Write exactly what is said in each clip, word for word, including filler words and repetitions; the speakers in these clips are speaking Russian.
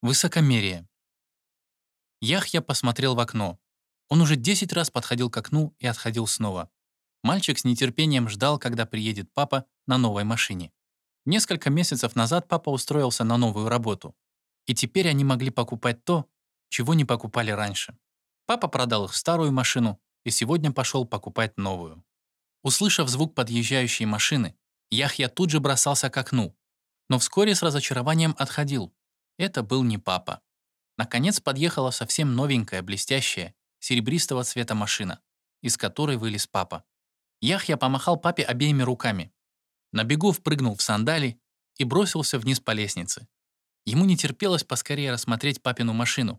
Высокомерие. Яхья посмотрел в окно. Он уже десять раз подходил к окну и отходил снова. Мальчик с нетерпением ждал, когда приедет папа на новой машине. Несколько месяцев назад папа устроился на новую работу. И теперь они могли покупать то, чего не покупали раньше. Папа продал их старую машину и сегодня пошел покупать новую. Услышав звук подъезжающей машины, Яхья тут же бросался к окну, но вскоре с разочарованием отходил. Это был не папа. Наконец подъехала совсем новенькая, блестящая, серебристого цвета машина, из которой вылез папа. Яхья помахал папе обеими руками. На бегу впрыгнул в сандали и бросился вниз по лестнице. Ему не терпелось поскорее рассмотреть папину машину.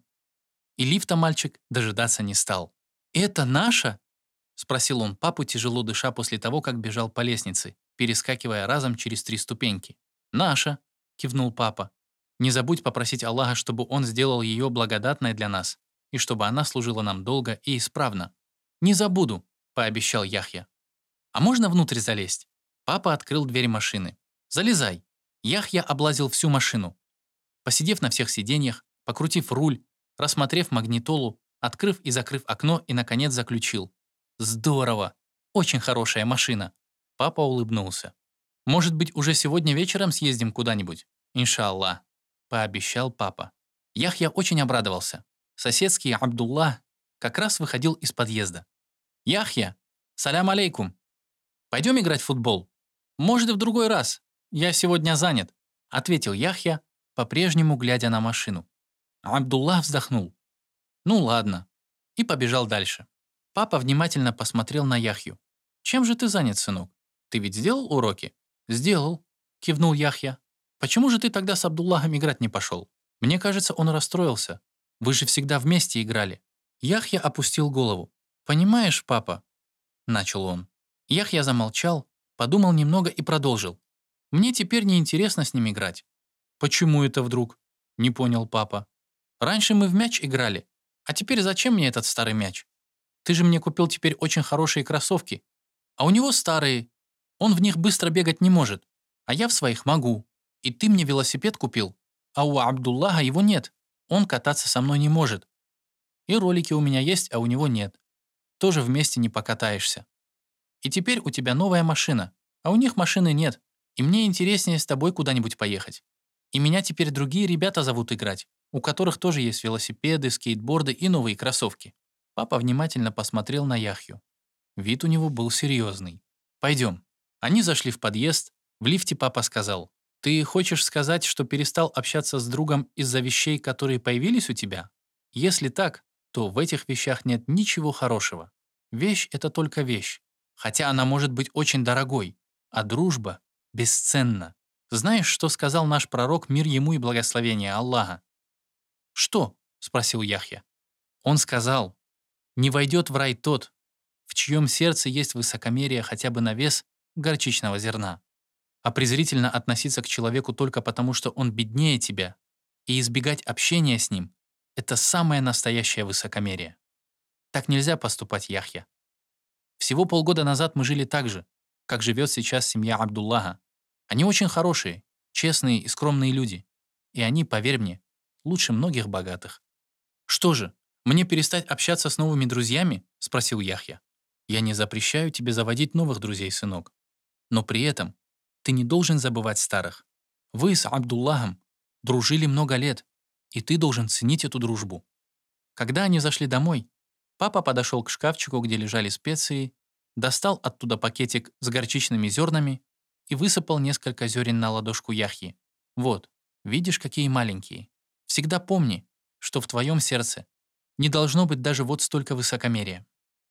И лифта мальчик дожидаться не стал. «Это наша?» — спросил он папу, тяжело дыша после того, как бежал по лестнице, перескакивая разом через три ступеньки. «Наша», — кивнул папа. «Не забудь попросить Аллаха, чтобы Он сделал ее благодатной для нас, и чтобы она служила нам долго и исправно». «Не забуду», — пообещал Яхья. «А можно внутрь залезть?» Папа открыл дверь машины. «Залезай». Яхья облазил всю машину. Посидев на всех сиденьях, покрутив руль, рассмотрев магнитолу, открыв и закрыв окно и, наконец, заключил. «Здорово! Очень хорошая машина!» Папа улыбнулся. «Может быть, уже сегодня вечером съездим куда-нибудь? Иншаллах», — пообещал папа. Яхья очень обрадовался. Соседский Абдуллах как раз выходил из подъезда. «Яхья, салям алейкум! Пойдем играть в футбол? Может, и в другой раз. Я сегодня занят», — ответил Яхья, по-прежнему глядя на машину. Абдуллах вздохнул. «Ну ладно», и побежал дальше. Папа внимательно посмотрел на Яхью. «Чем же ты занят, сынок? Ты ведь сделал уроки?» «Сделал», — кивнул Яхья. «Почему же ты тогда с Абдуллахом играть не пошел? Мне кажется, он расстроился. Вы же всегда вместе играли». Яхья опустил голову. «Понимаешь, папа?» — начал он. Яхья замолчал, подумал немного и продолжил. «Мне теперь неинтересно с ним играть». «Почему это вдруг?» — не понял папа. «Раньше мы в мяч играли, а теперь зачем мне этот старый мяч? Ты же мне купил теперь очень хорошие кроссовки, а у него старые. Он в них быстро бегать не может, а я в своих могу. И ты мне велосипед купил, а у Абдуллаха его нет. Он кататься со мной не может. И ролики у меня есть, а у него нет. Тоже вместе не покатаешься. И теперь у тебя новая машина, а у них машины нет. И мне интереснее с тобой куда-нибудь поехать. И меня теперь другие ребята зовут играть, у которых тоже есть велосипеды, скейтборды и новые кроссовки». Папа внимательно посмотрел на Яхью. Вид у него был серьезный. «Пойдем». Они зашли в подъезд. В лифте папа сказал: «Ты хочешь сказать, что перестал общаться с другом из-за вещей, которые появились у тебя? Если так, то в этих вещах нет ничего хорошего. Вещь — это только вещь, хотя она может быть очень дорогой, а дружба бесценна. Знаешь, что сказал наш пророк, мир ему и благословение Аллаха?» «Что?» — спросил Яхья. Он сказал: «Не войдет в рай тот, в чьем сердце есть высокомерие хотя бы на вес горчичного зерна». А презрительно относиться к человеку только потому, что он беднее тебя, и избегать общения с ним — это самое настоящее высокомерие. Так нельзя поступать, Яхья. Всего полгода назад мы жили так же, как живет сейчас семья Абдуллаха. Они очень хорошие, честные и скромные люди. И они, поверь мне, лучше многих богатых. «Что же, мне перестать общаться с новыми друзьями?» — спросил Яхья. «Я не запрещаю тебе заводить новых друзей, сынок. Но при этом ты не должен забывать старых. Вы с Абдуллахом дружили много лет, и ты должен ценить эту дружбу». Когда они зашли домой, папа подошел к шкафчику, где лежали специи, достал оттуда пакетик с горчичными зернами и высыпал несколько зерен на ладошку Яхьи. «Вот, видишь, какие маленькие. Всегда помни, что в твоем сердце не должно быть даже вот столько высокомерия».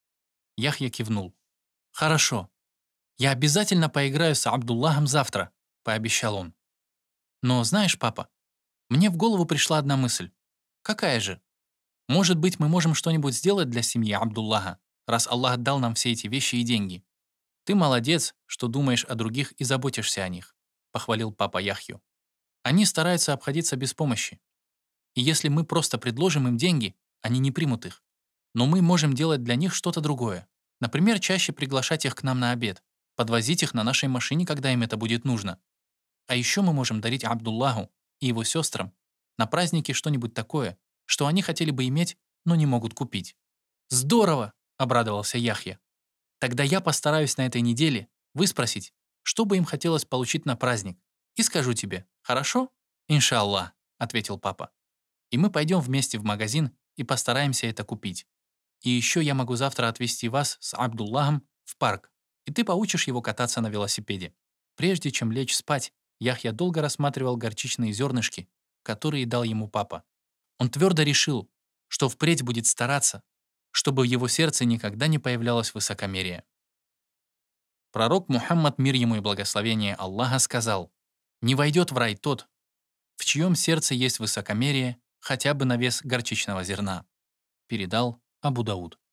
Яхья кивнул. «Хорошо. Я обязательно поиграю с Абдуллахом завтра», — пообещал он. «Но знаешь, папа, мне в голову пришла одна мысль. Какая же? Может быть, мы можем что-нибудь сделать для семьи Абдуллаха, раз Аллах дал нам все эти вещи и деньги. Ты молодец, что думаешь о других и заботишься о них», — похвалил папа Яхью. «Они стараются обходиться без помощи. И если мы просто предложим им деньги, они не примут их. Но мы можем делать для них что-то другое. Например, чаще приглашать их к нам на обед, подвозить их на нашей машине, когда им это будет нужно. А еще мы можем дарить Абдуллаху и его сестрам На празднике что-нибудь такое, что они хотели бы иметь, но не могут купить». «Здорово!» — обрадовался Яхья. «Тогда я постараюсь на этой неделе выспросить, что бы им хотелось получить на праздник, и скажу тебе, хорошо?» «Иншаллах», — ответил папа. «И мы пойдем вместе в магазин и постараемся это купить. И еще я могу завтра отвезти вас с Абдуллахом в парк, и ты поучишь его кататься на велосипеде». Прежде чем лечь спать, Яхья долго рассматривал горчичные зернышки, которые дал ему папа. Он твердо решил, что впредь будет стараться, чтобы в его сердце никогда не появлялось высокомерие. Пророк Мухаммад, мир ему и благословение Аллаха, сказал: «Не войдет в рай тот, в чьем сердце есть высокомерие хотя бы на вес горчичного зерна». Передал Абу Дауд.